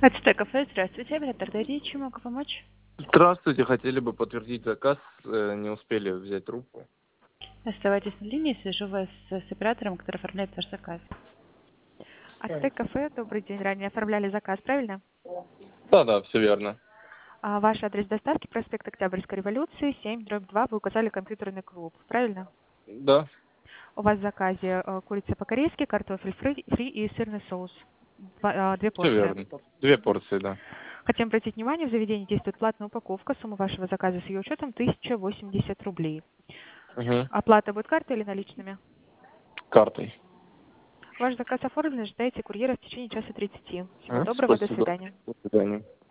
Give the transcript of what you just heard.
Ацтек кафе, здравствуйте. Оператор Дарья, чем могу помочь? Здравствуйте, хотели бы подтвердить заказ, не успели взять трубку. Оставайтесь на линии, свяжу вас с оператором, который оформляет ваш заказ. Ацтек кафе, добрый день. Ранее оформляли заказ, правильно? Да, все верно. Ваш адрес доставки, проспект Октябрьской революции, 7/2, вы указали компьютерный клуб, правильно? Да, У вас в заказе курица по-корейски, картофель фри и сырный соус. Две все порции. верно. 2 порции, да. Хотим обратить внимание, в заведении действует платная упаковка. Сумма вашего заказа с ее учетом 1080 рублей. Угу. Оплата будет картой или наличными? Картой. Ваш заказ оформлен, ожидайте курьера в течение часа 30. Всего доброго, до Спасибо. свидания. До свидания.